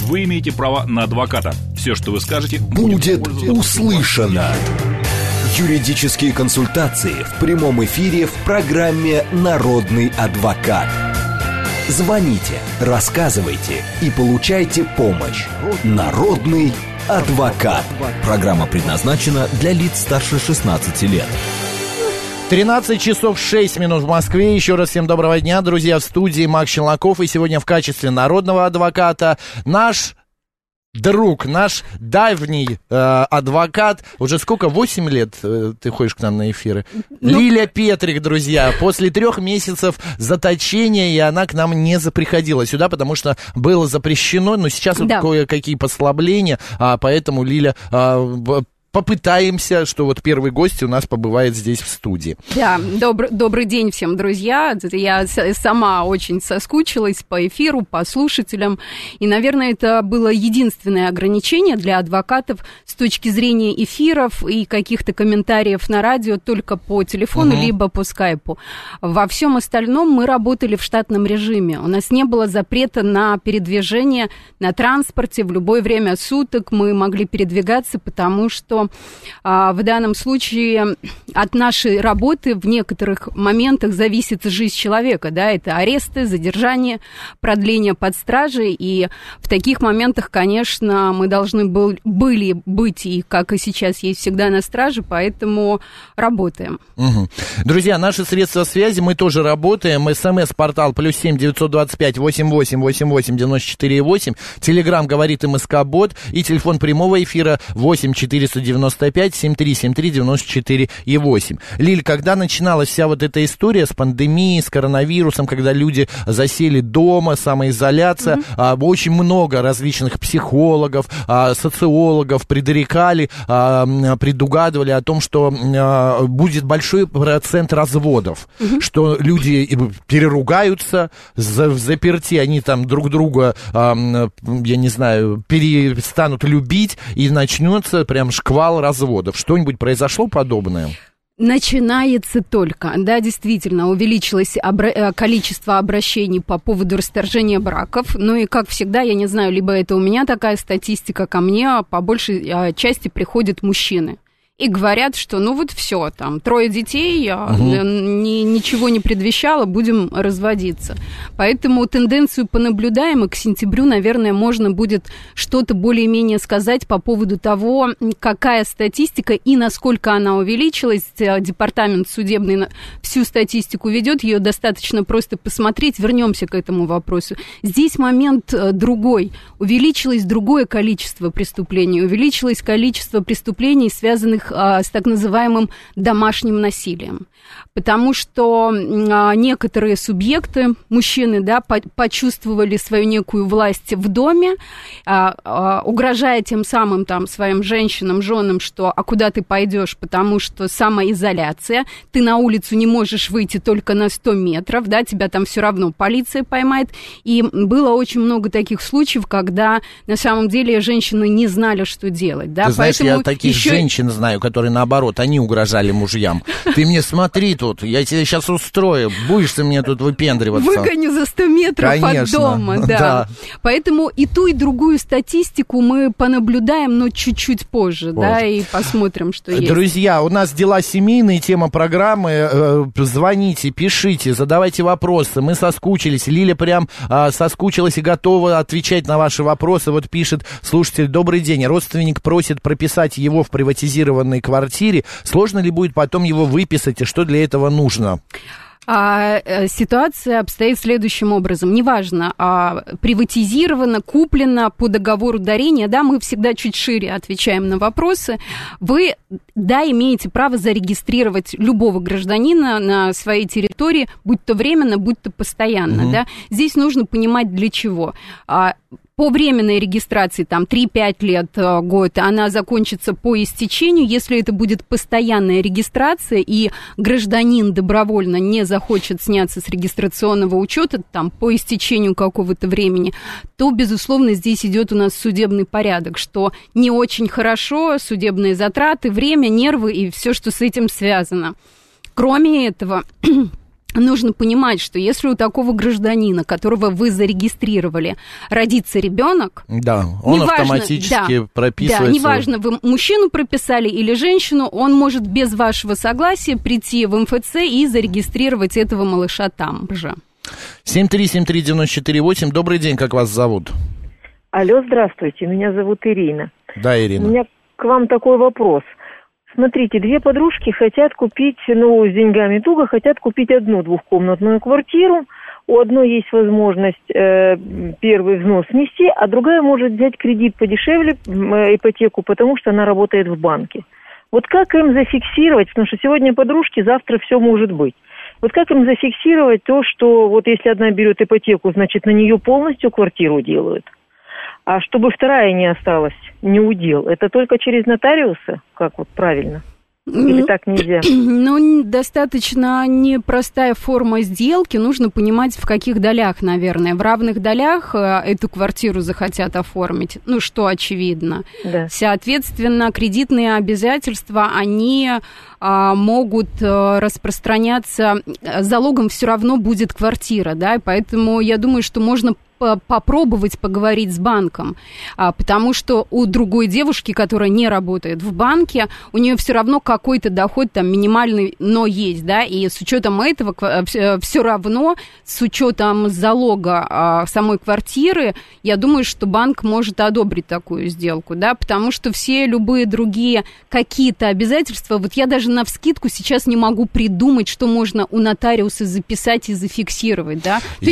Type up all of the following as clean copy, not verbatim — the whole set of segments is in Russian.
Вы имеете право на адвоката. Все, что вы скажете, будет услышано. Юридические консультации в прямом эфире в программе «Народный адвокат». Звоните, рассказывайте и получайте помощь. Народный адвокат. Программа предназначена для лиц старше 16 лет. 13 часов 6 минут в Москве. Еще раз всем доброго дня, друзья. В студии Макс Челноков. И сегодня в качестве народного адвоката наш друг, наш давний адвокат. Уже сколько? 8 лет ты ходишь к нам на эфиры? Лиля Петрик, друзья. После 3 месяцев заточения, и она к нам не приходила сюда, потому что было запрещено. Но сейчас вот кое-какие послабления, поэтому, Лиля, попытаемся, что вот первый гость у нас побывает здесь в студии. Да, добрый день всем, друзья. Я сама очень соскучилась по эфиру, по слушателям. И, наверное, это было единственное ограничение для адвокатов с точки зрения эфиров и каких-то комментариев на радио только по телефону, либо по скайпу. Во всем остальном мы работали в штатном режиме. У нас не было запрета на передвижение на транспорте в любое время суток. Мы могли передвигаться, потому что в данном случае от нашей работы в некоторых моментах зависит жизнь человека, да, это аресты, задержание, продление под стражей, и в таких моментах, конечно, мы должны были быть, и как и сейчас есть, всегда на страже, поэтому работаем. Друзья, наши средства связи, мы тоже работаем, СМС-портал +7 925 88 88 94 8, Телеграм говорит МСК-бот, и телефон прямого эфира 8 495 7373 94 8. Лиль, когда начиналась вся вот эта история с пандемией, с коронавирусом, когда люди засели дома, самоизоляция, очень много различных психологов, социологов предрекали, предугадывали о том, что будет большой процент разводов, что люди переругаются, заперти, они там друг друга, я не знаю, перестанут любить, и начнется прям шквал разводов. Что-нибудь произошло подобное? Начинается только, да, действительно, увеличилось количество обращений по поводу расторжения браков, ну и, как всегда, я не знаю, либо это у меня такая статистика, ко мне по большей части приходят мужчины. И говорят, что ну вот все, там, 3 детей, ничего не предвещало, будем разводиться. Поэтому тенденцию понаблюдаем, и к сентябрю, наверное, можно будет что-то более-менее сказать по поводу того, какая статистика и насколько она увеличилась. Департамент судебный всю статистику ведет, ее достаточно просто посмотреть. Вернемся к этому вопросу. Здесь момент другой. Увеличилось другое количество преступлений, увеличилось количество преступлений, связанных с так называемым домашним насилием. Потому что некоторые субъекты, мужчины, да, почувствовали свою некую власть в доме, угрожая тем самым там, своим женщинам, женам, что «а куда ты пойдешь?», потому что самоизоляция, ты на улицу не можешь выйти только на 100 метров, да, тебя там все равно полиция поймает. И было очень много таких случаев, когда на самом деле женщины не знали, что делать. Да? Ты знаешь, я таких женщин знаю, которые наоборот, они угрожали мужьям. Ты мне смотри тут, я тебе сейчас устрою, будешь ты мне тут выпендриваться. Выгоню за 100 метров от дома, да. Поэтому и ту, и другую статистику мы понаблюдаем, но чуть-чуть позже, да, и посмотрим, что есть. Друзья, у нас дела семейные, тема программы, звоните, пишите, задавайте вопросы, мы соскучились, Лиля прям соскучилась и готова отвечать на ваши вопросы. Вот пишет слушатель: добрый день, родственник просит прописать его в приватизированной квартире, сложно ли будет потом его выписать, и что для этого нужно? Ситуация обстоит следующим образом. Неважно, приватизировано, куплено по договору дарения, да, мы всегда чуть шире отвечаем на вопросы. Вы, да, имеете право зарегистрировать любого гражданина на своей территории, будь то временно, будь то постоянно, да. Здесь нужно понимать, для чего. По временной регистрации, там, 3-5 лет, год, она закончится по истечению. Если это будет постоянная регистрация, и гражданин добровольно не захочет сняться с регистрационного учета, там, по истечению какого-то времени, то, безусловно, здесь идет у нас судебный порядок, что не очень хорошо, судебные затраты, время, нервы и все, что с этим связано. Кроме этого, нужно понимать, что если у такого гражданина, которого вы зарегистрировали, родится ребенок, да, он автоматически прописывается. Да, неважно, вы мужчину прописали или женщину, он может без вашего согласия прийти в МФЦ и зарегистрировать этого малыша там же. 7373948. Добрый день, как вас зовут? Алло, здравствуйте, меня зовут Ирина. Да, Ирина. У меня к вам такой вопрос. Смотрите, две подружки хотят купить, с деньгами туго, хотят купить одну двухкомнатную квартиру. У одной есть возможность первый взнос внести, а другая может взять кредит подешевле, ипотеку, потому что она работает в банке. Вот как им зафиксировать, потому что сегодня подружки, завтра все может быть. Вот как им зафиксировать то, что вот если одна берет ипотеку, значит на нее полностью квартиру делают? А чтобы вторая не осталась, не удел, это только через нотариуса? Как вот правильно? Или так нельзя? Ну, достаточно непростая форма сделки. Нужно понимать, в каких долях, наверное. В равных долях эту квартиру захотят оформить, ну, что очевидно. Да. Соответственно, кредитные обязательства, они могут распространяться. Залогом все равно будет квартира, да, и поэтому я думаю, что можно попробовать поговорить с банком, потому что у другой девушки, которая не работает в банке, у нее все равно какой-то доход там минимальный, но есть, да, и с учетом этого все равно, с учетом залога самой квартиры, я думаю, что банк может одобрить такую сделку, да, потому что все любые другие какие-то обязательства, вот я даже навскидку сейчас не могу придумать, что можно у нотариуса записать и зафиксировать, да. То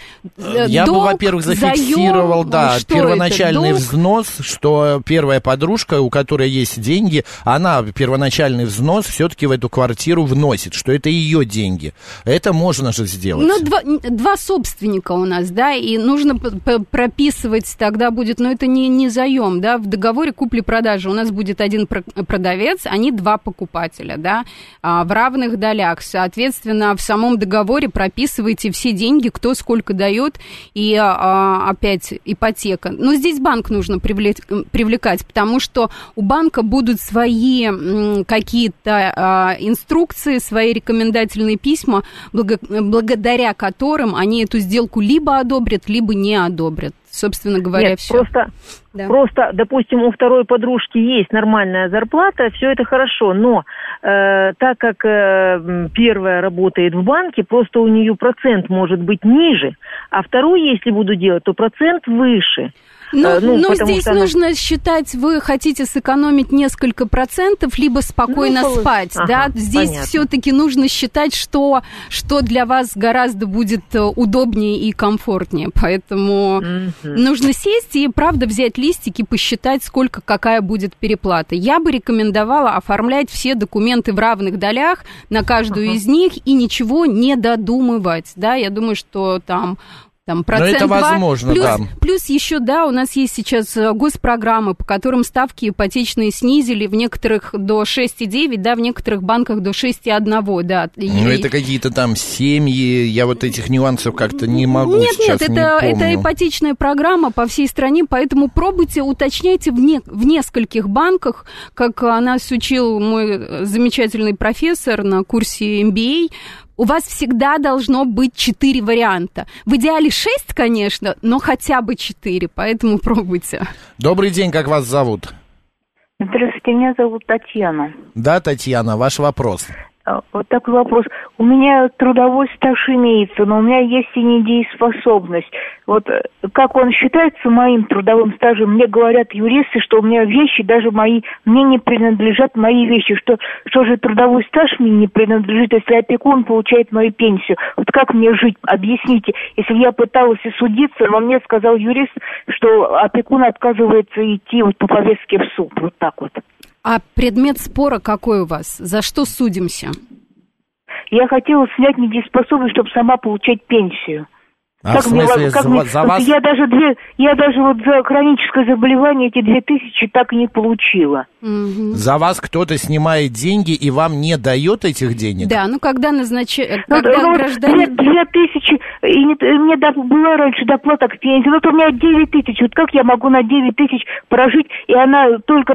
есть во-первых, зафиксировал, первоначальный взнос, что первая подружка, у которой есть деньги, она первоначальный взнос все-таки в эту квартиру вносит, что это ее деньги. Это можно же сделать. Ну, два собственника у нас, да, и нужно прописывать, тогда будет, но это не заем, да, в договоре купли-продажи у нас будет один продавец, они два покупателя, да, в равных долях. Соответственно, в самом договоре прописывайте все деньги, кто сколько дает, и опять ипотека. Но здесь банк нужно привлекать, потому что у банка будут свои какие-то инструкции, свои рекомендательные письма, благодаря которым они эту сделку либо одобрят, либо не одобрят. Собственно говоря, все. Просто, допустим, у второй подружки есть нормальная зарплата, все это хорошо, но так как первая работает в банке, просто у нее процент может быть ниже, а вторую, если буду делать, то процент выше. Но здесь нужно считать, вы хотите сэкономить несколько процентов, либо спокойно спать, да? Здесь все-таки нужно считать, что для вас гораздо будет удобнее и комфортнее, поэтому нужно сесть и, правда, взять листики, посчитать, сколько, какая будет переплата. Я бы рекомендовала оформлять все документы в равных долях на каждую из них и ничего не додумывать, да? Я думаю, что там процент. Но это возможно, плюс еще, да, у нас есть сейчас госпрограммы, по которым ставки ипотечные снизили, в некоторых до 6,9, да, в некоторых банках до 6,1, да. Ну, это какие-то там семьи, я вот этих нюансов как-то не могу сейчас, не помню. Это ипотечная программа по всей стране, поэтому пробуйте, уточняйте в нескольких банках, как нас учил мой замечательный профессор на курсе MBA. У вас всегда должно быть 4 варианта. В идеале 6, конечно, но хотя бы 4, поэтому пробуйте. Добрый день, как вас зовут? Здравствуйте, меня зовут Татьяна. Да, Татьяна, ваш вопрос. Вот такой вопрос. У меня трудовой стаж имеется, но у меня есть и недееспособность. Вот как он считается моим трудовым стажем? Мне говорят юристы, что у меня вещи, даже мои, мне не принадлежат мои вещи. Что же трудовой стаж мне не принадлежит, если опекун получает мою пенсию? Вот как мне жить? Объясните. Если я пыталась и судиться, но мне сказал юрист, что опекун отказывается идти вот по повестке в суд. Вот так вот. А предмет спора какой у вас? За что судимся? Я хотела снять недееспособность, чтобы сама получать пенсию. А в смысле, за вас? Я даже вот за хроническое заболевание эти 2000 так и не получила. За вас кто-то снимает деньги и вам не дает этих денег? Да, ну когда гражданин... 2000, и мне была раньше доплата к пенсии, вот у меня 9000, вот как я могу на 9000 прожить, и она только,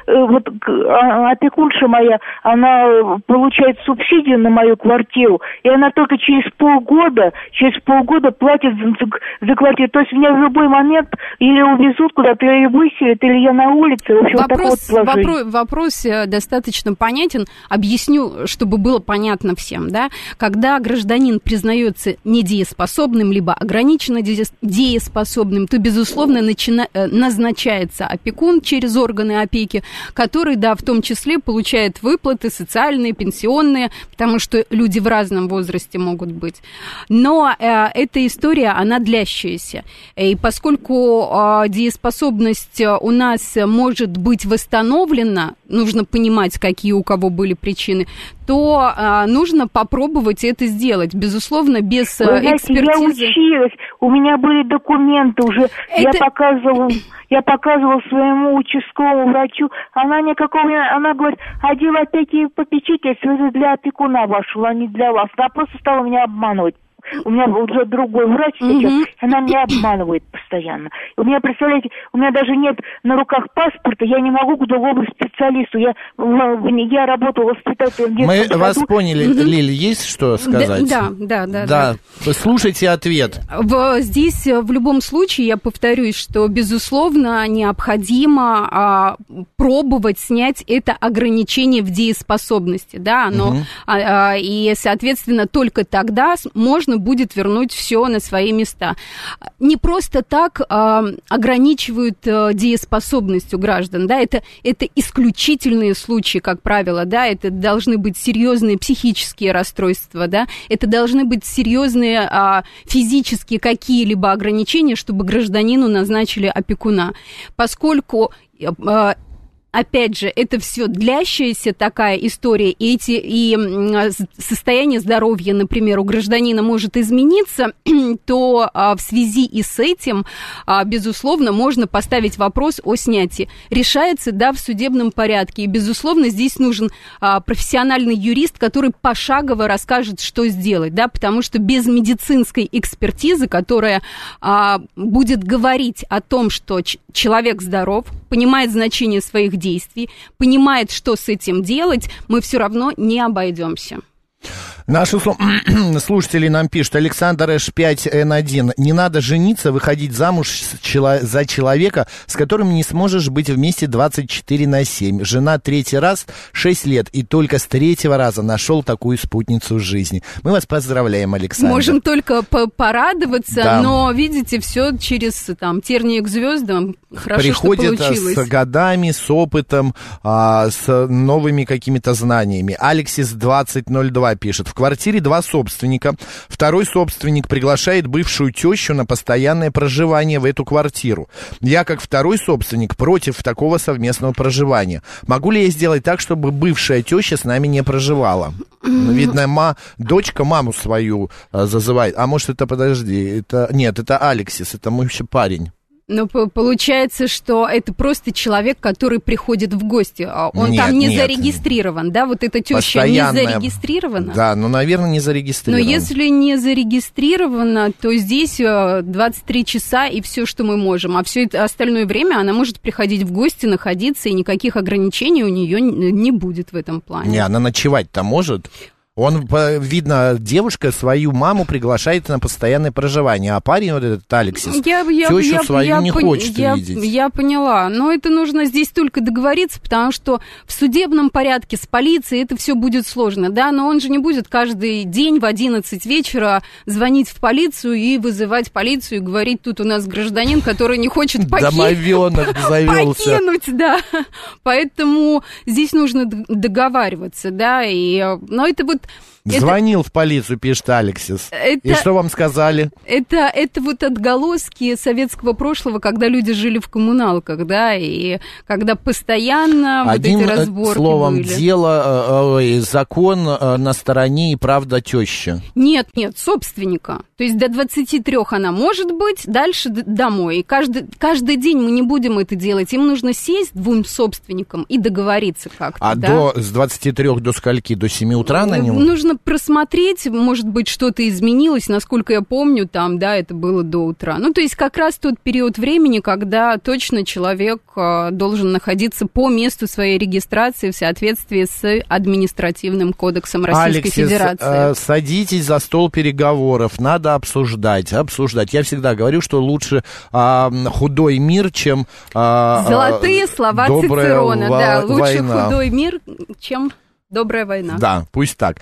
опекунша моя, она получает субсидию на мою квартиру, и она только через полгода платит за квартиру, то есть меня в любой момент или увезут куда-то, или выселят, или я на улице, в общем, вопрос достаточно понятен, объясню, чтобы было понятно всем, да, когда гражданин признается недееспособным, либо ограниченно дееспособным, то, безусловно, назначается опекун через органы опеки, который, да, в том числе получает выплаты социальные, пенсионные, потому что люди в разном возрасте могут быть. Но эта история, она длящаяся. И поскольку дееспособность у нас может быть восстановлена, нужно понимать, какие у кого были причины, то нужно попробовать это сделать. Безусловно, без экспертизы. Я училась, у меня были документы уже, я показывала своему участковому врачу, она говорит, отдел опеки и попечительства для опекуна вашего, а не для вас. Она просто стала меня обманывать. У меня уже другой врач сейчас, она меня обманывает постоянно. У меня, представляете, у меня даже нет на руках паспорта, я не могу к другому специалисту. Я работала в воспитательном детском саду. Мы вас поняли, Лиль, есть что сказать? Да. Слушайте ответ. Здесь в любом случае, я повторюсь, что, безусловно, необходимо пробовать снять это ограничение в дееспособности, да, и, соответственно, только тогда можно будет вернуть все на свои места. Не просто так ограничивают дееспособность у граждан, да, это исключительные случаи, как правило, да, это должны быть серьезные психические расстройства, да, это должны быть серьезные физические какие-либо ограничения, чтобы гражданину назначили опекуна. Поскольку опять же, это все длящаяся такая история, и состояние здоровья, например, у гражданина может измениться, то в связи и с этим, безусловно, можно поставить вопрос о снятии. Решается, да, в судебном порядке, и, безусловно, здесь нужен профессиональный юрист, который пошагово расскажет, что сделать, да, потому что без медицинской экспертизы, которая будет говорить о том, что человек здоров, понимает значение своих действий, понимает, что с этим делать, мы все равно не обойдемся. Наши слушатели нам пишут: Александр H5N1, не надо жениться, выходить замуж за человека, с которым не сможешь быть вместе 24/7. Жена 3-й раз 6 лет, и только с 3-го раза нашел такую спутницу жизни. Мы вас поздравляем, Александр. Можем только порадоваться, да. Но, видите, все через тернии к звездам. Хорошо, приходит что получилось. С годами, с опытом, с новыми какими-то знаниями. Алексис 2002 пишет: в квартире 2 собственника. Второй собственник приглашает бывшую тещу на постоянное проживание в эту квартиру. Я, как второй собственник, против такого совместного проживания. Могу ли я сделать так, чтобы бывшая теща с нами не проживала? Видно, дочка маму свою зазывает. А может, Нет, это Алексис, это мой еще парень. Но получается, что это просто человек, который приходит в гости. Он там не зарегистрирован, да? Вот эта теща не зарегистрирована? Да, наверное, не зарегистрирована. Но если не зарегистрирована, то здесь 23 часа и все, что мы можем. А все это остальное время она может приходить в гости, находиться, и никаких ограничений у нее не будет в этом плане. Не, она ночевать-то может. Видно, девушка свою маму приглашает на постоянное проживание, а парень, вот этот Алексис, тещу свою не хочет видеть. Я поняла, но это нужно здесь только договориться, потому что в судебном порядке с полицией это все будет сложно, да, но он же не будет каждый день в 11 вечера звонить в полицию и вызывать полицию и говорить: тут у нас гражданин, который не хочет домовенок завелся. Покинуть, да, поэтому здесь нужно договариваться, да, но это вот... Звонил в полицию, пишет Алексис. И что вам сказали? Это вот отголоски советского прошлого, когда люди жили в коммуналках, да, и когда постоянно эти разборки словом, были. закон на стороне и правда тещи. Нет, собственника. То есть до 23 она может быть, дальше домой. И каждый день мы не будем это делать. Им нужно сесть двум собственникам и договориться как-то. А да? с 23 до скольки? До 7 утра на него? Нужно просмотреть, может быть, что-то изменилось. Насколько я помню, там, да, это было до утра. Ну, то есть как раз тот период времени, когда точно человек должен находиться по месту своей регистрации в соответствии с административным кодексом Российской Федерации. Садитесь за стол переговоров. Надо обсуждать. Я всегда говорю, что лучше худой мир, чем золотые слова Цицерона. Да, лучше война. Худой мир, чем добрая война. Да, пусть так.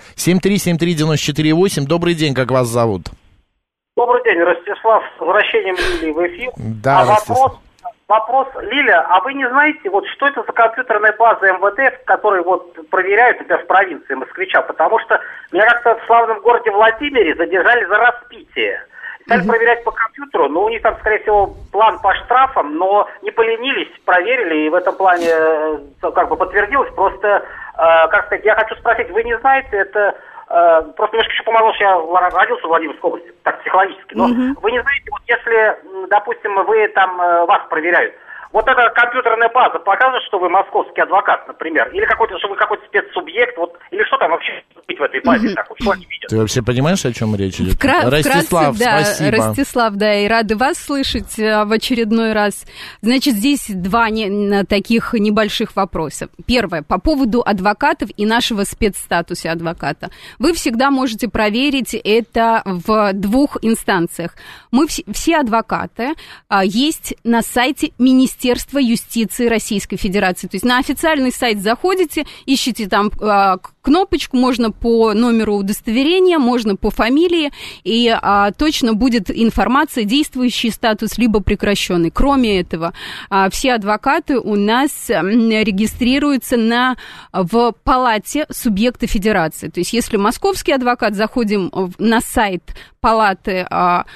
7373948. Добрый день, как вас зовут? Добрый день, Ростислав, с возвращением Лилии в эфир. Да, Вопрос, Лиля, а вы не знаете, вот что это за компьютерная база МВД, которые вот проверяют, например, в провинции москвича? Потому что меня как-то в славном городе Владимире задержали за распитие. Стали проверять по компьютеру, но у них там, скорее всего, план по штрафам, но не поленились, проверили, и в этом плане как бы подтвердилось. Просто, как сказать, я хочу спросить, вы не знаете, это... Просто немножко еще помогло, что я родился в Владимирской области, так психологически. Но вы не знаете, вот если, допустим, вы там, вас проверяют, вот эта компьютерная база показывает, что вы московский адвокат, например, или какой-то, что вы какой-то спецсубъект, вот, или что там вообще быть в этой базе, так вот, что они видят? Ты вообще понимаешь, о чем речь идет? Ростислав, да, спасибо. Ростислав, да, и рады вас слышать в очередной раз. Значит, здесь два таких небольших вопроса. Первое, по поводу адвокатов и нашего спецстатуса адвоката. Вы всегда можете проверить это в двух инстанциях. Мы все адвокаты есть на сайте Министерства юстиции Российской Федерации. То есть на официальный сайт заходите, ищите там кнопочку, можно по номеру удостоверения, можно по фамилии, и точно будет информация, действующий статус, либо прекращенный. Кроме этого, все адвокаты у нас регистрируются в палате субъекта федерации. То есть если московский адвокат, заходим на сайт палаты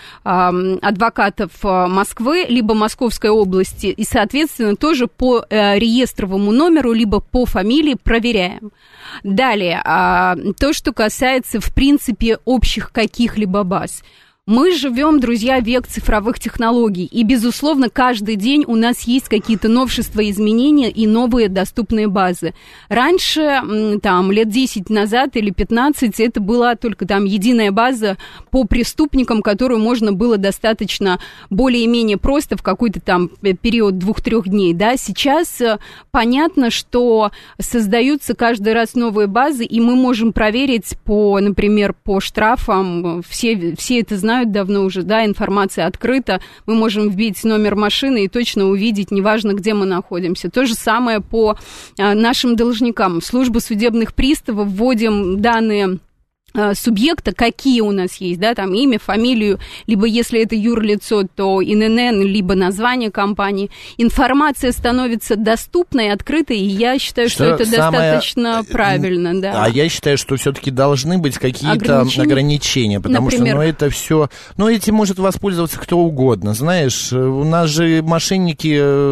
адвокатов Москвы, либо Московской области, и, соответственно, тоже по реестровому номеру, либо по фамилии проверяем. Далее, то, что касается, в принципе, общих каких-либо баз. Мы живем, друзья, век цифровых технологий, и, безусловно, каждый день у нас есть какие-то новшества, изменения и новые доступные базы. Раньше, там, лет 10 назад или 15, это была только там единая база по преступникам, которую можно было достаточно более-менее просто в какой-то там период 2-3 дней, да. Сейчас понятно, что создаются каждый раз новые базы, и мы можем проверить например, по штрафам, все это знают давно уже, да, информация открыта, мы можем вбить номер машины и точно увидеть, неважно, где мы находимся. То же самое по нашим должникам. В службу судебных приставов вводим данные субъекта, какие у нас есть, да, там имя, фамилию, либо если это юрлицо, то ИНН, либо название компании. Информация становится доступной, открытой, и я считаю, что это достаточно правильно, да. А я считаю, что все-таки должны быть какие-то ограничения, потому что, это все, этим может воспользоваться кто угодно, знаешь, у нас же мошенники,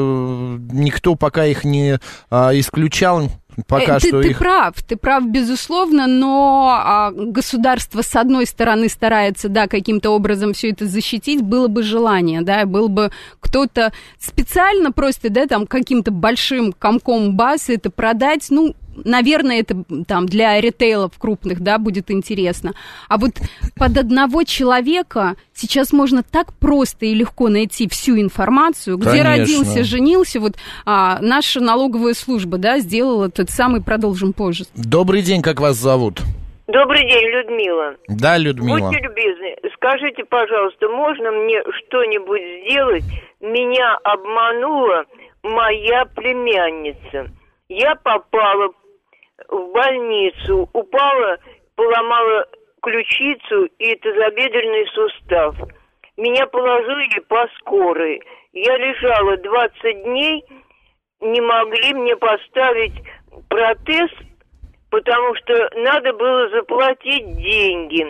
никто пока их не исключал. Ты прав, безусловно, но государство, с одной стороны, старается, да, каким-то образом все это защитить, было бы желание, да, был бы кто-то специально просто, да, там, каким-то большим комком баз это продать, наверное, это там для ритейлов крупных, да, будет интересно. А вот под одного человека сейчас можно так просто и легко найти всю информацию, где родился, женился. Вот наша налоговая служба, да, сделала тот самый, продолжим позже. Добрый день, как вас зовут? Добрый день, Людмила. Да, Людмила. Будьте любезны, скажите, пожалуйста, можно мне что-нибудь сделать? Меня обманула моя племянница. Я попала в больницу, упала, поломала ключицу и тазобедренный сустав. Меня положили по скорой. Я лежала 20 дней, не могли мне поставить протез, потому что надо было заплатить деньги.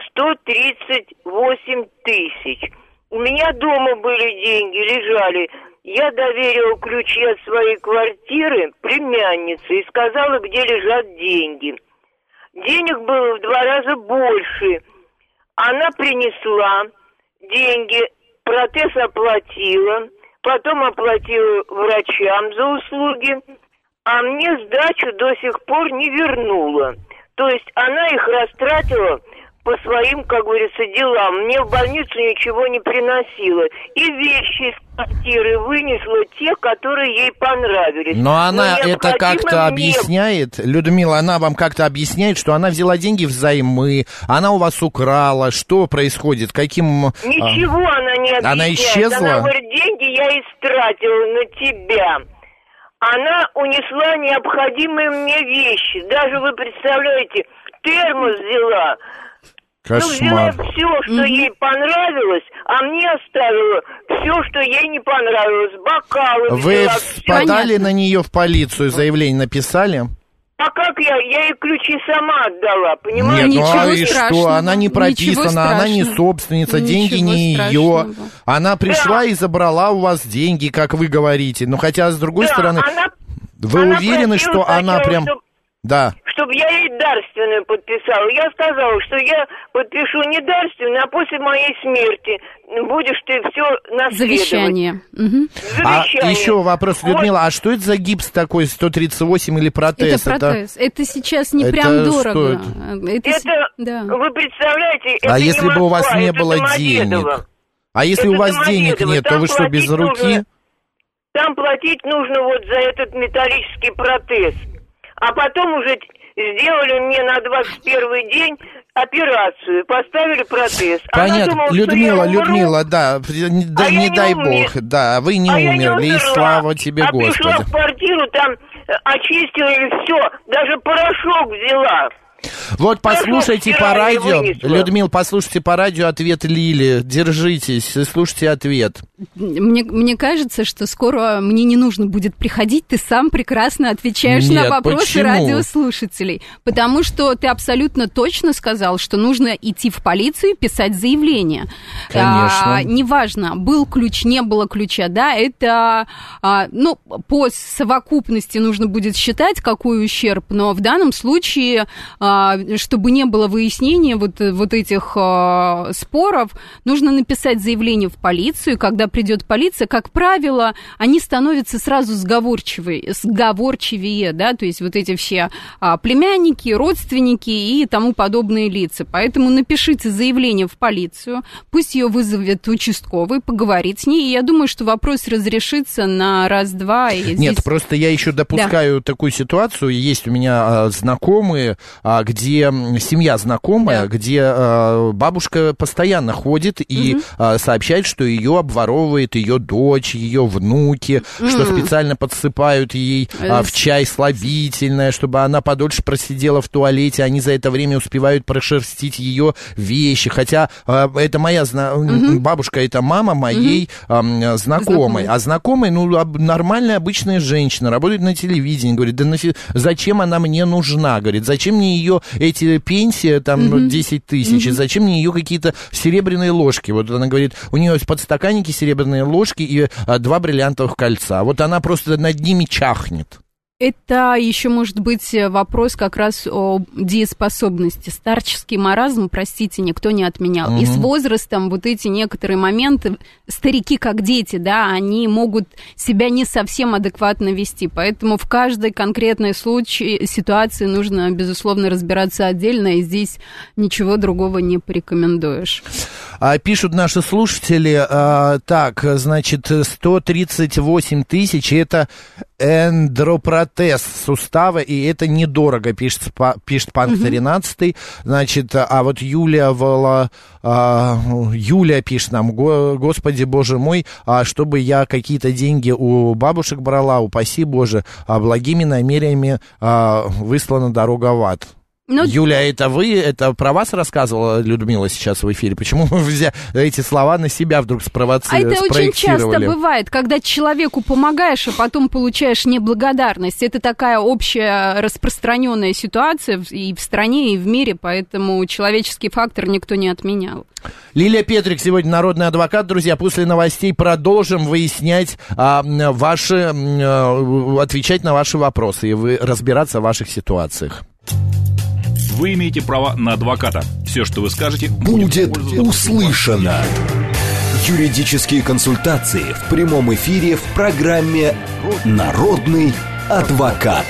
138 тысяч. У меня дома были деньги, лежали. Я доверила ключи от своей квартиры племяннице и сказала, где лежат деньги. Денег было в 2 раза больше. Она принесла деньги, протез оплатила, потом оплатила врачам за услуги, а мне сдачу до сих пор не вернула. То есть она их растратила по своим, как говорится, делам. Мне в больницу ничего не приносила. И вещи из квартиры вынесла те, которые ей понравились. Но она это как-то объясняет, Людмила, она вам как-то объясняет, что она взяла деньги взаймы, она у вас украла, что происходит, каким... Ничего она не объясняет. Она исчезла? Она говорит, деньги я истратила на тебя. Она унесла необходимые мне вещи. Даже, вы представляете, термос взяла. Кошмар. Взяла все, что ей понравилось, а мне оставила все, что ей не понравилось. Бокалы Вы взяла, подали на нее в полицию, заявление написали? А как я? Я ей ключи сама отдала, понимаете? Нет, ну а и страшного. что? Она не прописана, она не собственница, деньги не ее. Она пришла и забрала у вас деньги, как вы говорите. Ну хотя, с другой стороны, вы уверены, что она прям... Да. Чтобы я ей дарственную подписала. Я сказала, что я подпишу не дарственную, а после моей смерти будешь ты все наследовать. Завещание. А еще вопрос, Людмила, а что это за гипс такой, 138 или протез? Это протез. Это сейчас не прям дорого. Это вы представляете, это а если бы у вас не было Домодедово. денег? А если у вас денег нет, то вы что, без руки? Там платить нужно вот за этот металлический протез. А потом уже сделали мне на 21-й день операцию, поставили протез. Понятно, думала, Людмила, да, не дай бог, да, вы не умерли, и слава тебе, Господи. Пришла в квартиру, там очистила все, даже порошок взяла. Вот послушайте по радио, Людмила, послушайте по радио ответ Лили, держитесь, слушайте ответ. Мне кажется, что скоро мне не нужно будет приходить, ты сам прекрасно отвечаешь на вопросы радиослушателей. Потому что ты абсолютно точно сказал, что нужно идти в полицию и писать заявление. Конечно. Неважно, был ключ, не было ключа, да, это, по совокупности нужно будет считать, какой ущерб, но в данном случае... чтобы не было выяснения вот этих споров, нужно написать заявление в полицию. Когда придет полиция, как правило, они становятся сразу сговорчивее, да, то есть вот эти все племянники, родственники и тому подобные лица. Поэтому напишите заявление в полицию, пусть ее вызовет участковый, поговорит с ней, и я думаю, что вопрос разрешится на раз-два. Нет, просто я еще допускаю такую ситуацию. Есть у меня знакомые, где семья знакомая, где бабушка постоянно ходит и сообщает, что ее обворовывает ее дочь, ее внуки, что специально подсыпают ей в чай слабительное, чтобы она подольше просидела в туалете, они за это время успевают прошерстить ее вещи, хотя это моя бабушка, это мама моей знакомой, а знакомая, нормальная обычная женщина, работает на телевидении, говорит, да зачем она мне нужна, говорит, зачем мне ее эти пенсии, там, 10 тысяч, и зачем мне ее какие-то серебряные ложки? Вот она говорит, у нее есть подстаканники, серебряные ложки и 2 бриллиантовых кольца. Вот она просто над ними чахнет. Это еще может быть вопрос как раз о дееспособности. Старческий маразм, простите, никто не отменял. И с возрастом вот эти некоторые моменты, старики как дети, да, они могут себя не совсем адекватно вести. Поэтому в каждой конкретной ситуации нужно, безусловно, разбираться отдельно, и здесь ничего другого не порекомендуешь. Пишут наши слушатели, так, значит, 138 тысяч, это эндопротез сустава, и это недорого, пишет Панк 13. Значит, а вот Юлия пишет нам, Господи, Боже мой, чтобы я какие-то деньги у бабушек брала, упаси Боже, благими намерениями выслана дорога в ад. Юля, это про вас рассказывала Людмила сейчас в эфире? Почему вы эти слова на себя вдруг спроектировали? Это очень часто бывает, когда человеку помогаешь, а потом получаешь неблагодарность. Это такая общая распространенная ситуация и в стране, и в мире, поэтому человеческий фактор никто не отменял. Лилия Петрик сегодня народный адвокат. Друзья, после новостей продолжим выяснять отвечать на ваши вопросы и разбираться в ваших ситуациях. Вы имеете право на адвоката. Все, что вы скажете, будет услышано. Юридические консультации в прямом эфире в программе «Народный адвокат».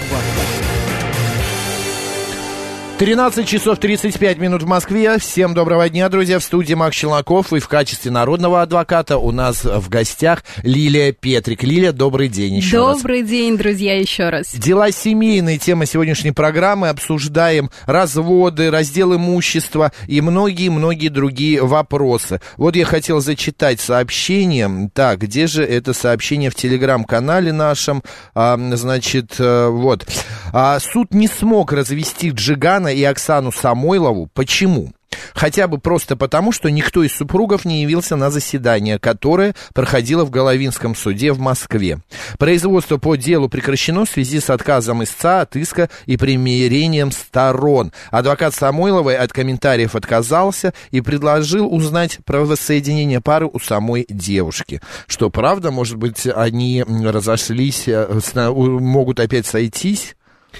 13 часов 35 минут в Москве. Всем доброго дня, друзья. В студии Макс Челноков. И в качестве народного адвоката у нас в гостях Лилия Петрик. Лилия, добрый день еще раз. Добрый день, друзья, еще раз. Дела семейные, тема сегодняшней программы. Обсуждаем разводы, раздел имущества и многие-многие другие вопросы. Вот я хотел зачитать сообщение. Так, где же это сообщение? В телеграм-канале нашем. Значит, вот. Суд не смог развести Джигана и Оксану Самойлову. Почему? Хотя бы просто потому, что никто из супругов не явился на заседание, которое проходило в Головинском суде в Москве. Производство по делу прекращено в связи с отказом истца от иска и примирением сторон. Адвокат Самойловой от комментариев отказался и предложил узнать про воссоединение пары у самой девушки. Что, правда, может быть, они разошлись, могут опять сойтись?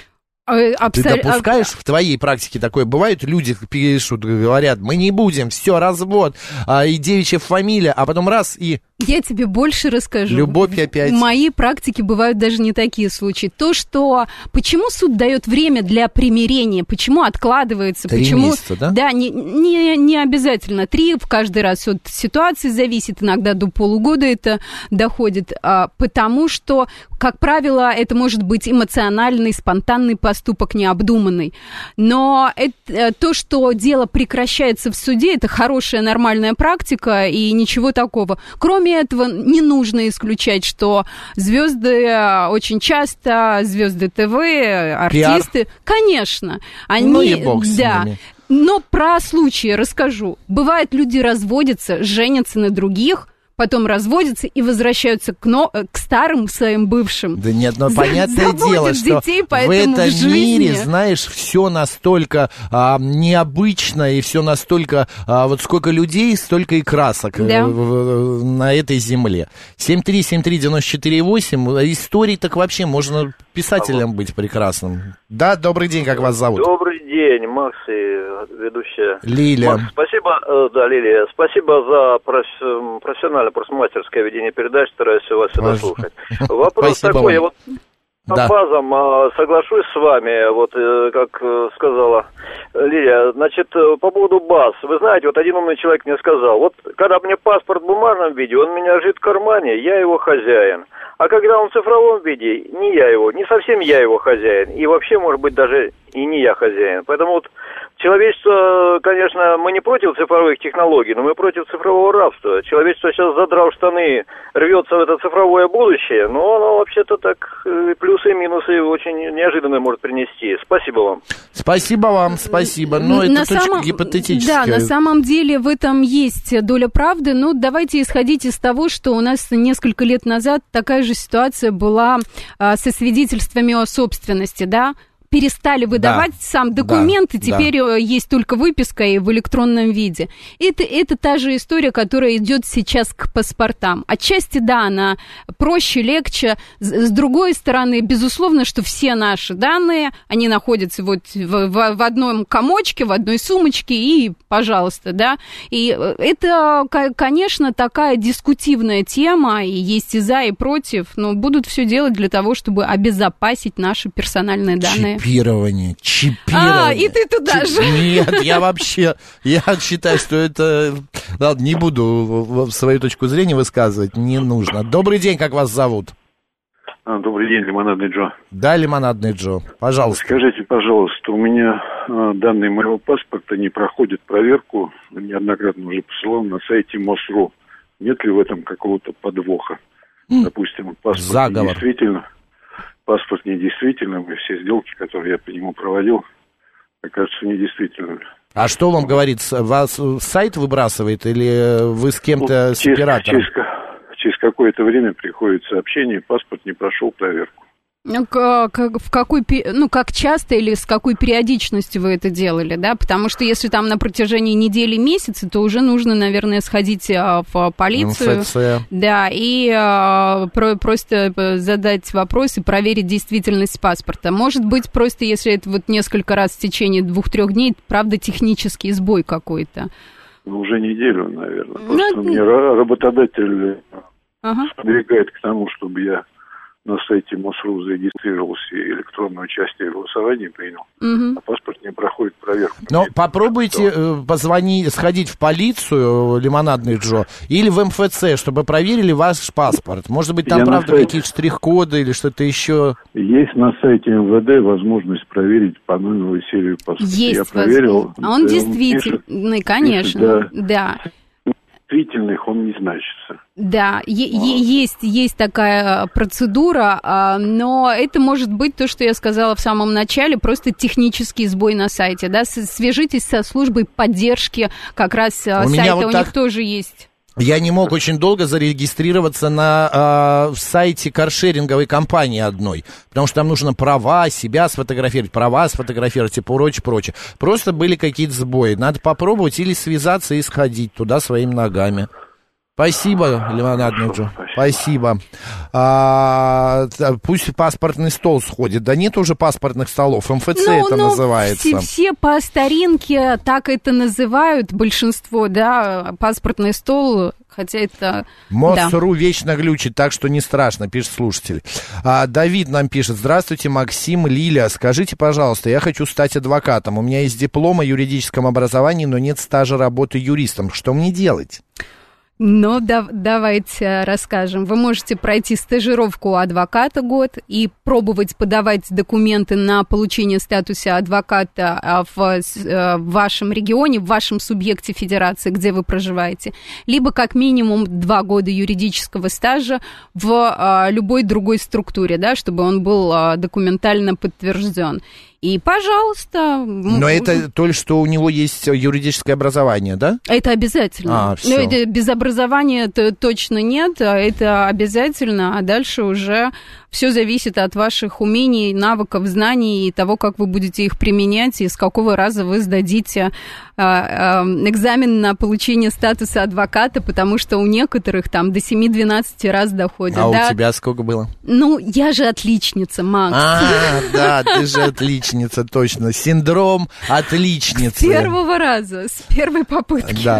Ты допускаешь в твоей практике такое? Бывают люди пишут, говорят, мы не будем, все, развод, и девичья фамилия, а потом раз и... Я тебе больше расскажу. Любовь опять. В моей практике бывают даже не такие случаи. То, что... Почему суд дает время для примирения? Почему откладывается? 3 месяца, да? Да, не обязательно 3, в каждый раз от ситуации зависит, иногда до полугода это доходит. Потому что, как правило, это может быть эмоциональный, спонтанный поступок, необдуманный. Но то, что дело прекращается в суде, это хорошая, нормальная практика, и ничего такого. Кроме этого, не нужно исключать, что звезды очень часто, звезды ТВ, артисты, PR. конечно, они, ну и бог с ними. Но про случаи расскажу. Бывает, люди разводятся, женятся на других, потом разводятся и возвращаются к старым своим бывшим. Да нет, но понятное дело, что детей, в этом мире, знаешь, все настолько необычно, и все настолько, вот сколько людей, столько и красок на этой земле. 7373948, историй так вообще можно писателем быть прекрасным. Да, добрый день, как вас зовут? Добрый день, Макс и ведущая. Лилия. Макс, спасибо, да, Лилия, спасибо за профессиональное, просто мастерское ведение передач, стараюсь вас всегда слушать. Вопрос спасибо такой, вам. я вот по базам соглашусь с вами, вот как сказала Лилия, значит, по поводу баз. Вы знаете, вот один умный человек мне сказал, вот когда мне паспорт в бумажном виде, он у меня лежит в кармане, я его хозяин. А когда он в цифровом виде, не совсем я его хозяин. И вообще, может быть, даже и не я хозяин. Поэтому вот человечество, конечно, мы не против цифровых технологий, но мы против цифрового рабства. Человечество сейчас, задрав штаны, рвется в это цифровое будущее, но оно вообще-то так плюсы и минусы очень неожиданно может принести. Спасибо вам. Спасибо вам, спасибо. Но это точка гипотетическая. Да, на самом деле в этом есть доля правды, но давайте исходить из того, что у нас несколько лет назад такая же ситуация была со свидетельствами о собственности, да? Перестали выдавать сам документ, и теперь есть только выписка и в электронном виде. Это та же история, которая идет сейчас к паспортам. Отчасти, да, она проще, легче. С другой стороны, безусловно, что все наши данные, они находятся вот в одном комочке, в одной сумочке, и, пожалуйста, да. И это, конечно, такая дискутивная тема, и есть и за, и против, но будут все делать для того, чтобы обезопасить наши персональные данные. Чипирование. И ты туда же. Нет, я считаю, что это... Ладно, не буду свою точку зрения высказывать, не нужно. Добрый день, как вас зовут? Добрый день, Лимонадный Джо. Да, Лимонадный Джо, пожалуйста. Скажите, пожалуйста, у меня данные моего паспорта не проходят проверку, неоднократно уже посылал на сайте МОСРУ. Нет ли в этом какого-то подвоха? Допустим, паспорт недействительным, и все сделки, которые я по нему проводил, окажутся недействительными. А что вам говорит? Вас сайт выбрасывает или вы с кем-то, с оператором? Через какое-то время приходит сообщение, паспорт не прошел проверку. Как часто или с какой периодичностью вы это делали, да? Потому что если там на протяжении недели, месяца, то уже нужно, наверное, сходить в полицию. МФЦ. Да, и просто задать вопрос и проверить действительность паспорта. Может быть, просто если это вот несколько раз в течение 2-3 дней, правда, технический сбой какой-то. Уже неделю, наверное. Просто мне работодатель подвигает к тому, чтобы я на сайте МОСРУ зарегистрировался и электронное участие в голосовании принял, а паспорт не проходит проверку. Но попробуйте сходить в полицию, Лимонадный Джо, или в МФЦ, чтобы проверили ваш паспорт. Может быть, там, правда, какие-то штрих-коды или что-то еще. Есть на сайте МВД возможность проверить по номеру и серию паспорта. Есть. Я проверил. Он действительный, конечно, да. Действительных он не значится. Да, есть такая процедура, но это может быть то, что я сказала в самом начале, просто технический сбой на сайте, да, свяжитесь со службой поддержки, как раз сайта у них тоже есть. Я не мог очень долго зарегистрироваться на сайте каршеринговой компании одной, потому что там нужно права, себя сфотографировать и прочее. Просто были какие-то сбои. Надо попробовать или связаться и сходить туда своими ногами. Спасибо, Лимонадный Джо. Спасибо. Пусть паспортный стол сходит. Да нет уже паспортных столов. МФЦ это называется. Все по старинке так это называют, большинство, да, паспортный стол, хотя это... МОСРУ вечно глючит, так что не страшно, пишет слушатель. Давид нам пишет: здравствуйте, Максим, Лиля, скажите, пожалуйста, я хочу стать адвокатом. У меня есть диплом о юридическом образовании, но нет стажа работы юристом. Что мне делать? Ну, давайте расскажем. Вы можете пройти стажировку у адвоката год и пробовать подавать документы на получение статуса адвоката в вашем регионе, в вашем субъекте федерации, где вы проживаете. Либо как минимум 2 года юридического стажа в любой другой структуре, да, чтобы он был документально подтвержден. И, пожалуйста... Но это то, что у него есть юридическое образование, да? Это обязательно. Но это без образования точно нет, это обязательно, а дальше уже все зависит от ваших умений, навыков, знаний и того, как вы будете их применять, и с какого раза вы сдадите экзамен на получение статуса адвоката, потому что у некоторых там до 7-12 раз доходит. А у тебя сколько было? Ну, я же отличница, Макс. Да, ты же отличница, точно. Синдром отличницы. С первого раза, с первой попытки. Да,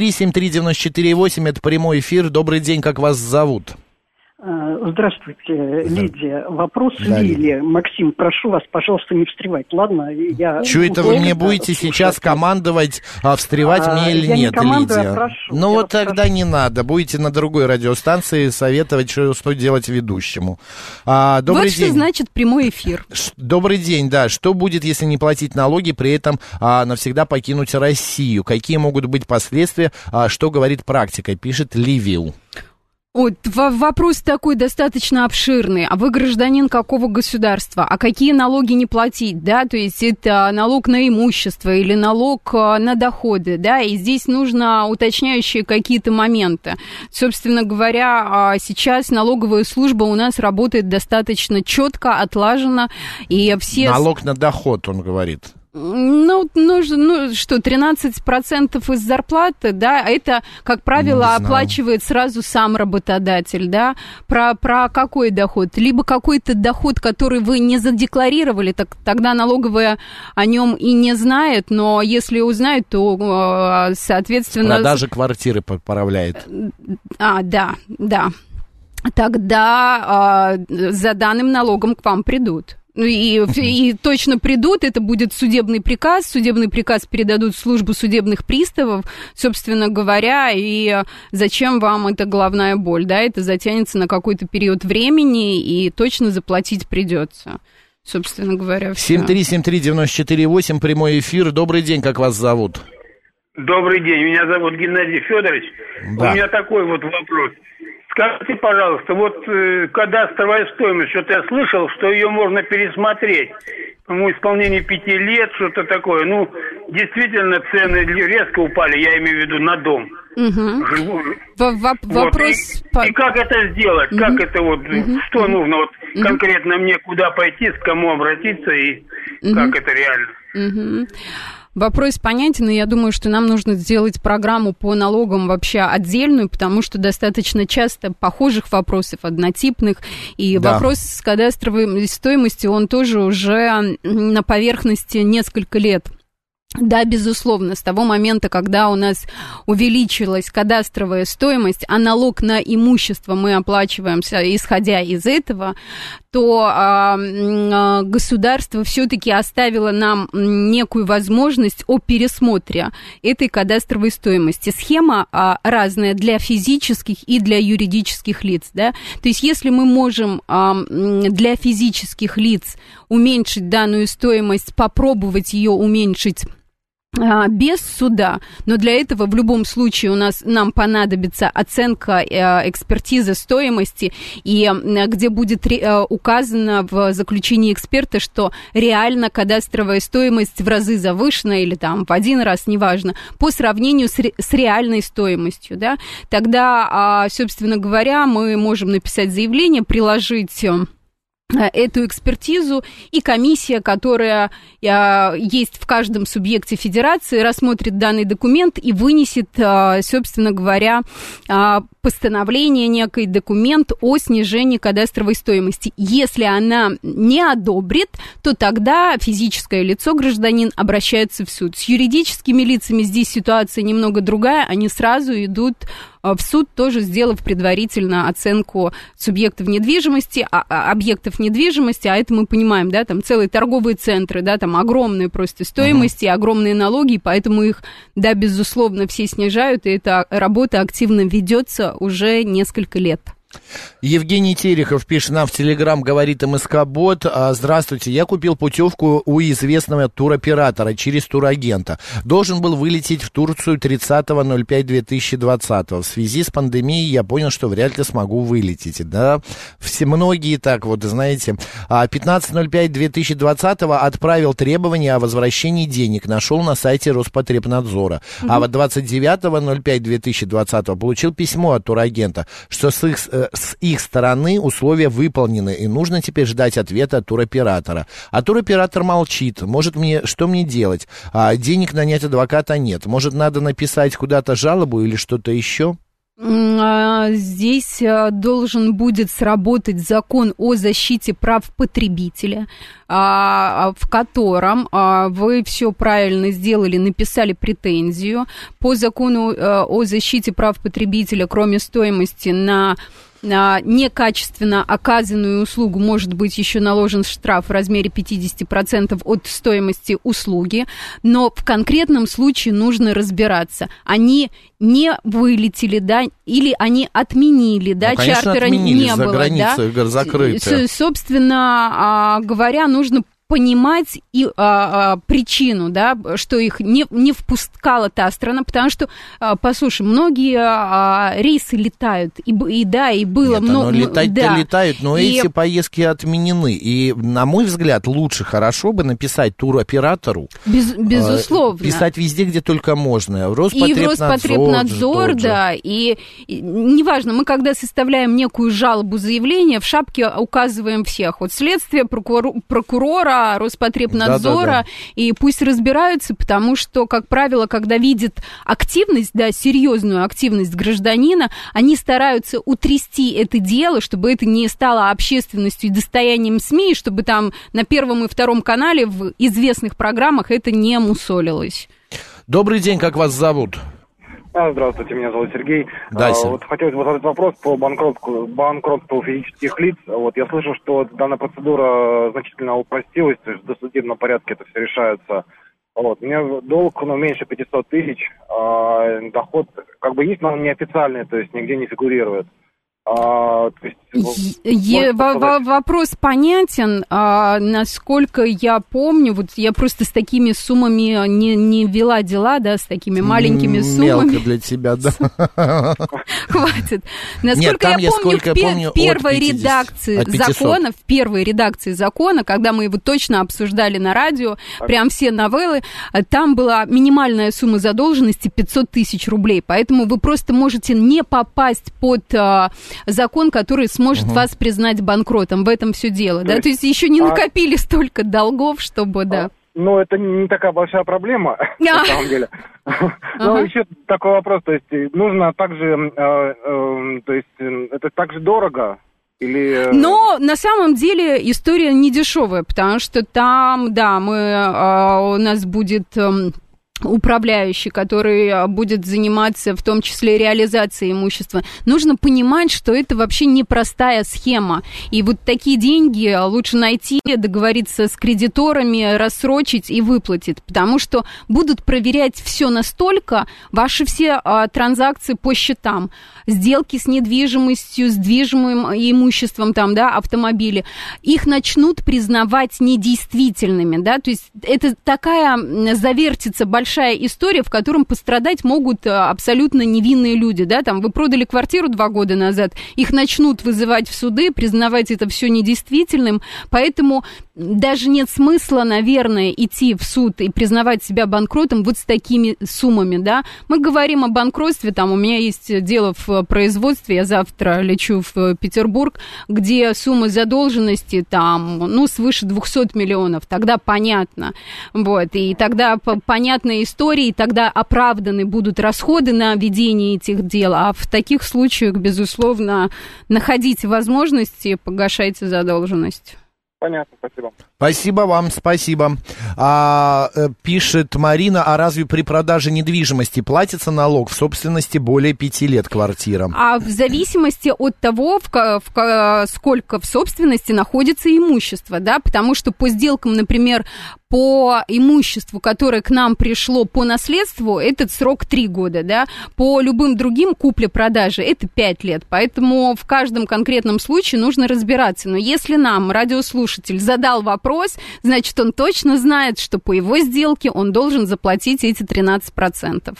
7373948, это прямой эфир. Добрый день, как вас зовут? Здравствуйте, Лидия. Вопрос Лиле. Максим, прошу вас, пожалуйста, не встревать, ладно? Что это вы мне будете сейчас командовать, встревать мне или нет, Лидия? Прошу, ну вот тогда не надо. Будете на другой радиостанции советовать, что делать ведущему. Добрый вот день. Что значит прямой эфир. Добрый день, да. Что будет, если не платить налоги, при этом навсегда покинуть Россию? Какие могут быть последствия? Что говорит практика? Пишет Ливил. Ой, вопрос такой достаточно обширный. А вы гражданин какого государства? А какие налоги не платить, да? То есть это налог на имущество или налог на доходы, да? И здесь нужно уточняющие какие-то моменты. Собственно говоря, сейчас налоговая служба у нас работает достаточно четко, отлаженно, и все... Налог на доход, он говорит. Ну, что, 13% из зарплаты, да, это, как правило, оплачивает сразу сам работодатель, да, про какой доход? Либо какой-то доход, который вы не задекларировали, тогда налоговая о нем и не знает, но если узнает, то, соответственно... Продажа квартиры поправляет. Да. Тогда за данным налогом к вам придут. И точно придут, это будет судебный приказ передадут в службу судебных приставов, собственно говоря, и зачем вам эта головная боль, да, это затянется на какой-то период времени, и точно заплатить придется, собственно говоря, все. 7373948, прямой эфир, добрый день, как вас зовут? Добрый день, меня зовут Геннадий Федорович, да. У меня такой вот вопрос. Скажите, пожалуйста, вот кадастровая стоимость, что-то я слышал, что ее можно пересмотреть. По-моему, исполнение 5 лет, что-то такое. Ну, действительно, цены резко упали, я имею в виду на дом. Вопрос... И как это сделать? Как это вот, что нужно вот конкретно мне, куда пойти, к кому обратиться и как это реально? Вопрос понятен, но я думаю, что нам нужно сделать программу по налогам вообще отдельную, потому что достаточно часто похожих вопросов, однотипных, и вопрос с кадастровой стоимостью, он тоже уже на поверхности несколько лет. Да, безусловно, с того момента, когда у нас увеличилась кадастровая стоимость, а налог на имущество мы оплачиваем, исходя из этого, то государство все-таки оставило нам некую возможность о пересмотре этой кадастровой стоимости. Схема разная для физических и для юридических лиц. Да? То есть если мы можем для физических лиц уменьшить данную стоимость, попробовать ее уменьшить без суда, но для этого в любом случае нам понадобится оценка, экспертиза стоимости, и где будет указано в заключении эксперта, что реально кадастровая стоимость в разы завышена или там в один раз, неважно, по сравнению с реальной стоимостью, да, тогда, собственно говоря, мы можем написать заявление, приложить эту экспертизу, и комиссия, которая есть в каждом субъекте федерации, рассмотрит данный документ и вынесет, собственно говоря, постановление, некий документ о снижении кадастровой стоимости. Если она не одобрит, то тогда физическое лицо, гражданин, обращается в суд. С юридическими лицами здесь ситуация немного другая, они сразу идут в суд, тоже сделав предварительно оценку субъектов недвижимости, объектов недвижимости, а это мы понимаем, да, там целые торговые центры, да, там огромные просто стоимости, огромные налоги, поэтому их, да, безусловно, все снижают, и эта работа активно ведется уже несколько лет. Евгений Терехов пишет нам в Телеграм, говорит МСК-бот: здравствуйте, я купил путевку у известного туроператора через турагента. Должен был вылететь в Турцию 30.05.2020. В связи с пандемией я понял, что вряд ли смогу вылететь. Да, все многие так вот, знаете. 15.05.2020 отправил требование о возвращении денег. Нашел на сайте Роспотребнадзора. А вот 29.05.2020 получил письмо от турагента, что с их стороны условия выполнены, и нужно теперь ждать ответа от туроператора. А туроператор молчит. Что мне делать? Денег нанять адвоката нет. Может, надо написать куда-то жалобу или что-то еще? Здесь должен будет сработать закон о защите прав потребителя, в котором вы все правильно сделали, написали претензию. По закону о защите прав потребителя, кроме стоимости на некачественно оказанную услугу, может быть еще наложен штраф в размере 50% от стоимости услуги, но в конкретном случае нужно разбираться. Они не вылетели, да, или они отменили, да, чартера не было, границы, да, закрыты. Собственно говоря, нужно понимать и причину, да, что их не впускала та страна, потому что, послушай, многие рейсы летают, и было много... Летают, но эти поездки отменены, и, на мой взгляд, лучше хорошо бы написать туроператору, безусловно, писать везде, где только можно, и в Роспотребнадзор, да, и неважно, мы когда составляем некую жалобу, заявление, в шапке указываем всех, вот следствие, прокурора, Роспотребнадзора, и пусть разбираются, потому что, как правило, когда видят активность, да, серьезную активность гражданина, они стараются утрясти это дело, чтобы это не стало общественностью и достоянием СМИ, чтобы там на Первом и Втором канале в известных программах это не мусолилось. Добрый день, как вас зовут? Здравствуйте, меня зовут Сергей. Да, вот хотелось бы задать вопрос по банкротству физических лиц. Вот я слышал, что данная процедура значительно упростилась, то есть в досудебном порядке это все решается. Вот. У меня долг, меньше 500 тысяч, доход как бы есть, но он неофициальный, то есть нигде не фигурирует. Вопрос понятен. Насколько я помню, вот я просто с такими суммами не вела дела, да, с такими маленькими суммами. Мелко для тебя, да. Хватит. Насколько я помню, в первой редакции закона, когда мы его точно обсуждали на радио, прям все новеллы, там была минимальная сумма задолженности 500 тысяч рублей. Поэтому вы просто можете не попасть под закон, который сможет вас признать банкротом. В этом все дело, да? То есть еще не накопили столько долгов, чтобы, да. Ну, это не такая большая проблема, на самом деле. Но еще такой вопрос, то есть нужно также, то есть это также дорого? Или... Но на самом деле история не дешевая, потому что там, да, у нас будет... управляющий, который будет заниматься в том числе реализацией имущества. Нужно понимать, что это вообще непростая схема. И вот такие деньги лучше найти, договориться с кредиторами, рассрочить и выплатить. Потому что будут проверять все настолько, ваши все транзакции по счетам, сделки с недвижимостью, с движимым имуществом, там, да, автомобили, их начнут признавать недействительными, да, то есть это такая завертится большая история, в котором пострадать могут абсолютно невинные люди, да, там вы продали квартиру 2 года назад, их начнут вызывать в суды, признавать это все недействительным, поэтому даже нет смысла, наверное, идти в суд и признавать себя банкротом вот с такими суммами, да. Мы говорим о банкротстве, там у меня есть дело в производстве, я завтра лечу в Петербург, где сумма задолженности там, ну, свыше 200 миллионов, тогда понятно, вот, и тогда понятная история, и тогда оправданы будут расходы на ведение этих дел, а в таких случаях, безусловно, находите возможности, погашайте задолженность. Понятно, спасибо. Спасибо вам, спасибо. Пишет Марина, а разве при продаже недвижимости платится налог в собственности более 5 лет квартира? А в зависимости от того, сколько в собственности находится имущество, да, потому что по сделкам, например, по имуществу, которое к нам пришло по наследству, этот срок 3 года, да, по любым другим купле-продаже это 5 лет, поэтому в каждом конкретном случае нужно разбираться, но если нам радиослушатель задал вопрос, значит, он точно знает, что по его сделке он должен заплатить эти 13%.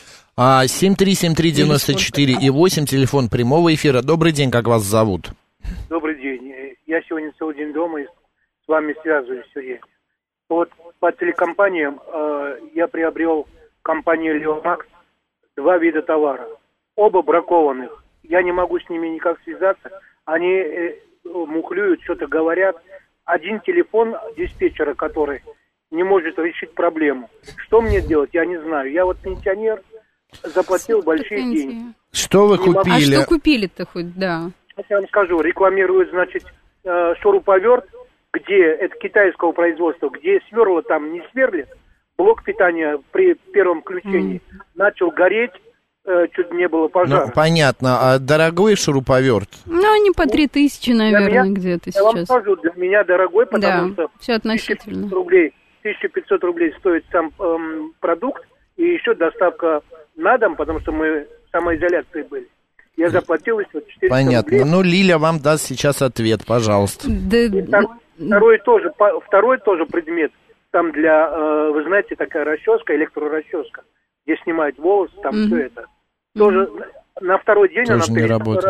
7373948, телефон прямого эфира. Добрый день, как вас зовут? Добрый день. Я сегодня целый день дома и с вами связываюсь все время. Вот по телекомпаниям я приобрел компанию Леомакс 2 вида товара. Оба бракованных. Я не могу с ними никак связаться. Они мухлюют, что-то говорят. Один телефон диспетчера, который не может решить проблему. Что мне делать, я не знаю. Я вот пенсионер, заплатил большие деньги. Что вы купили? А что купили-то хоть, да? Сейчас я вам скажу. Рекламируют, значит, шуруповерт, где это китайского производства, где сверла там не сверлит, блок питания при первом включении начал гореть, чуть не было пожара. Ну, понятно. А дорогой шуруповерт? Ну, они по 3000, наверное, где-то сейчас. Я вам скажу, для меня дорогой, потому что все относительно. 1500 рублей стоит сам продукт, и еще доставка на дом, потому что мы в самоизоляции были. Я заплатил еще 400 Понятно. рублей. Ну, Лиля вам даст сейчас ответ, пожалуйста. Второй тоже предмет. Там для, вы знаете, такая расческа, электрорасческа, где снимают волосы, там все это. Тоже на второй день тоже она не работает.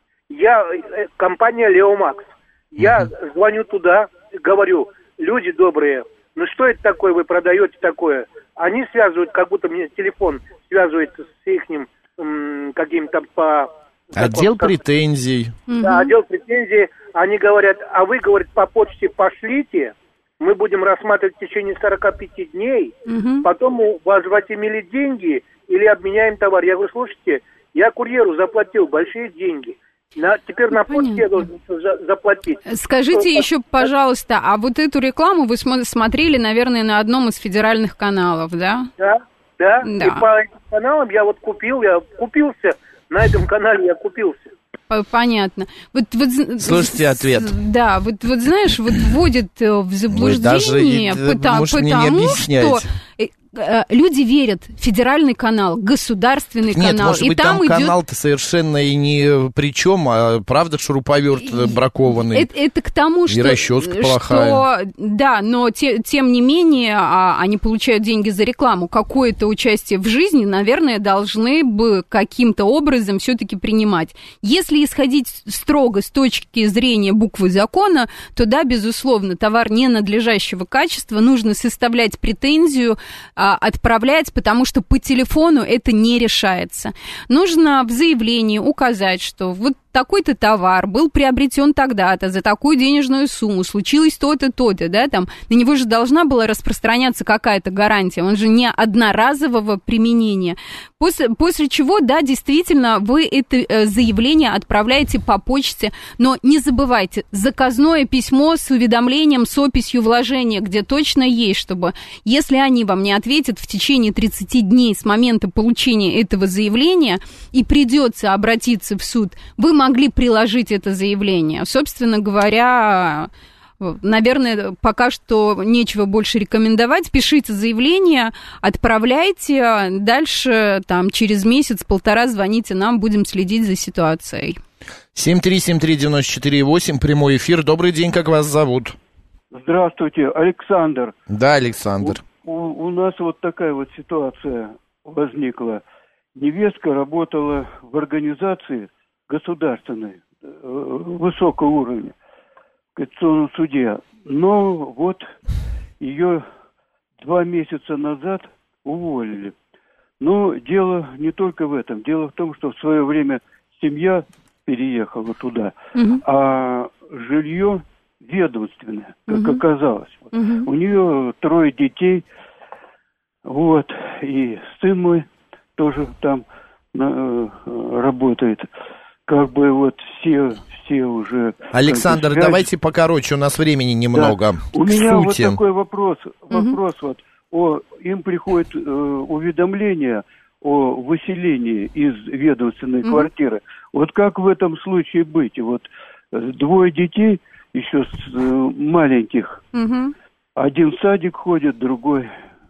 Компания Леомакс. Я звоню туда, говорю, люди добрые, ну что это такое, вы продаете такое? Они связывают, как будто мне телефон связывается с ихним каким-то по... Отдел претензий. Да, отдел претензий. Они говорят, а вы, говорят, по почте пошлите, мы будем рассматривать в течение 45 дней, потом возвратим или деньги, или обменяем товар. Я говорю, слушайте, я курьеру заплатил большие деньги. Теперь на почте я должен заплатить. Скажите еще, пожалуйста, а вот эту рекламу вы смотрели, наверное, на одном из федеральных каналов, да? Да. И по этим каналам я вот купился, на этом канале я купился. Понятно. Слушайте ответ. Да, вот знаешь, вот вводит в заблуждение, потому что люди верят в федеральный канал, государственный канал. Нет, может быть, там канал-то совершенно и ни при чем, а правда шуруповерт бракованный. Это к тому, что... И расческа плохая. Да, но тем не менее, они получают деньги за рекламу. Какое-то участие в жизни, наверное, должны бы каким-то образом все-таки принимать. Если исходить строго с точки зрения буквы закона, то да, безусловно, товар ненадлежащего качества нужно составлять претензию, отправлять, потому что по телефону это не решается. Нужно в заявлении указать, что вот такой-то товар был приобретен тогда-то за такую денежную сумму, случилось то-то, то-то, да, там, на него же должна была распространяться какая-то гарантия, он же не одноразового применения. После чего, да, действительно, вы это заявление отправляете по почте, но не забывайте, заказное письмо с уведомлением, с описью вложения, где точно есть, чтобы, если они вам не ответят в течение 30 дней с момента получения этого заявления и придется обратиться в суд, вы могли приложить это заявление. Собственно говоря, наверное, пока что нечего больше рекомендовать. Пишите заявление, отправляйте. Дальше, там, через месяц-полтора звоните нам, будем следить за ситуацией. 7373948, прямой эфир. Добрый день, как вас зовут? Здравствуйте, Александр. Да, Александр. У нас вот такая вот ситуация возникла. Невестка работала в организации государственной, высокого уровня, в Конституционном суде. Но вот ее 2 месяца назад уволили. Но дело не только в этом. Дело в том, что в свое время семья переехала туда, а жилье ведомственное, как оказалось. У нее 3 детей, вот, и сын мой тоже там работает. Как бы вот все уже... Александр, давайте покороче, у нас времени немного. Да. У меня вот такой вопрос. Им приходит уведомление о выселении из ведомственной квартиры. Вот как в этом случае быть? Вот 2 детей еще маленьких. Один в садик ходит, другой...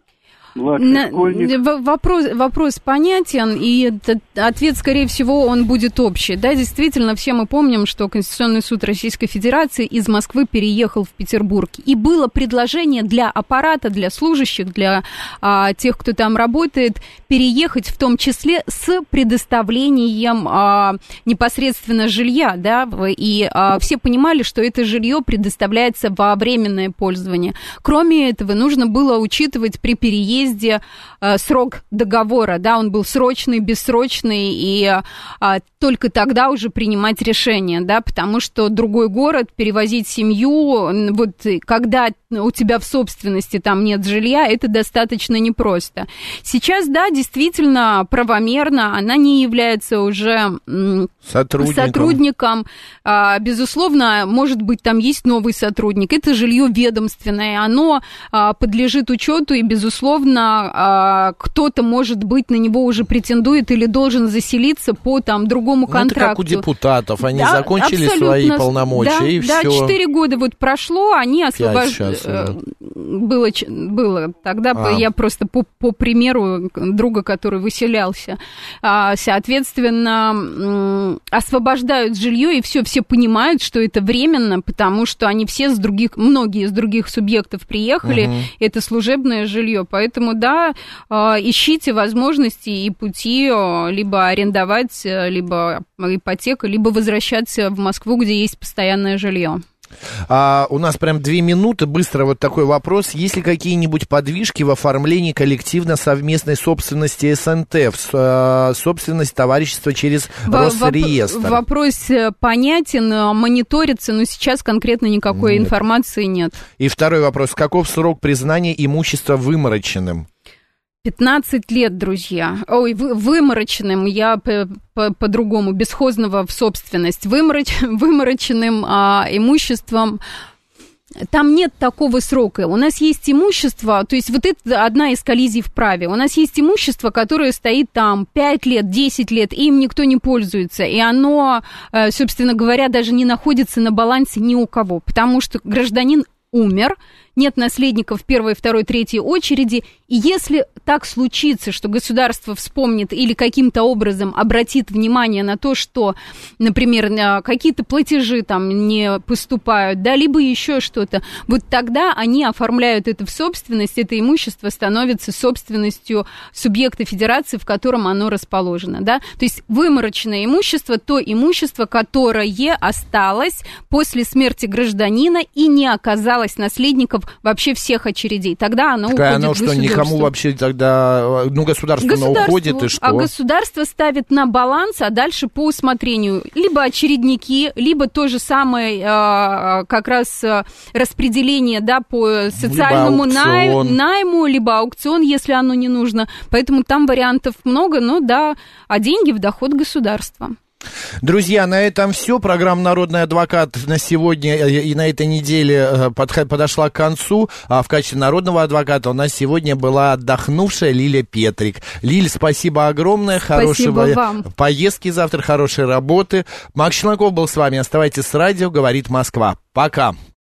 Вопрос понятен, и ответ, скорее всего, он будет общий. Да, действительно, все мы помним, что Конституционный суд Российской Федерации из Москвы переехал в Петербург. И было предложение для аппарата, для служащих, для тех, кто там работает, переехать в том числе с предоставлением непосредственно жилья. Да, и все понимали, что это жилье предоставляется во временное пользование. Кроме этого, нужно было учитывать при переезде срок договора, да, он был срочный, бессрочный, и только тогда уже принимать решение, да, потому что другой город, перевозить семью, вот когда у тебя в собственности там нет жилья, это достаточно непросто. Сейчас, да, действительно правомерно, она не является уже сотрудником. Безусловно, может быть, там есть новый сотрудник, это жилье ведомственное, оно подлежит учету, и, безусловно, кто-то, может быть, на него уже претендует или должен заселиться по там другому контракту. Это как у депутатов, они закончили свои полномочия, и все. Да, 4 года вот прошло, они освобождены. Было. Тогда я просто по примеру друга, который выселялся, соответственно, освобождают жилье, и все понимают, что это временно, потому что они многие из других субъектов приехали, это служебное жилье, поэтому, да, ищите возможности и пути либо арендовать, либо ипотека, либо возвращаться в Москву, где есть постоянное жилье. У нас прям 2 минуты, быстро вот такой вопрос. Есть ли какие-нибудь подвижки в оформлении коллективно-совместной собственности СНТ, собственность товарищества через Росреестр? Вопрос понятен, мониторится, но сейчас конкретно никакой информации нет. И второй вопрос. Каков срок признания имущества вымороченным? 15 лет, друзья. Вымороченным, я по-другому, бесхозного в собственность. Вымороченным имуществом. Там нет такого срока. У нас есть имущество, то есть вот это одна из коллизий в праве. У нас есть имущество, которое стоит там 5 лет, 10 лет, и им никто не пользуется. И оно, собственно говоря, даже не находится на балансе ни у кого. Потому что гражданин умер, нет наследников первой, второй, третьей очереди, и если так случится, что государство вспомнит или каким-то образом обратит внимание на то, что, например, какие-то платежи там не поступают, да, либо еще что-то, вот тогда они оформляют это в собственность, это имущество становится собственностью субъекта федерации, в котором оно расположено, да, то есть вымороченное имущество, то имущество, которое осталось после смерти гражданина и не оказалось наследников вообще всех очередей, тогда оно уходит государству. Что, никому вообще тогда, государство уходит, и что? А государство ставит на баланс, а дальше по усмотрению либо очередники, либо то же самое как раз распределение, да, по социальному найму, либо аукцион, если оно не нужно. Поэтому там вариантов много, но да, а деньги в доход государства. Друзья, на этом все. Программа «Народный адвокат» на сегодня и на этой неделе подошла к концу. В качестве народного адвоката у нас сегодня была отдохнувшая Лилия Петрик. Лиль, спасибо огромное. Спасибо вам. Поездки завтра, хорошей работы. Макс Челноков был с вами. Оставайтесь с радио. Говорит Москва. Пока.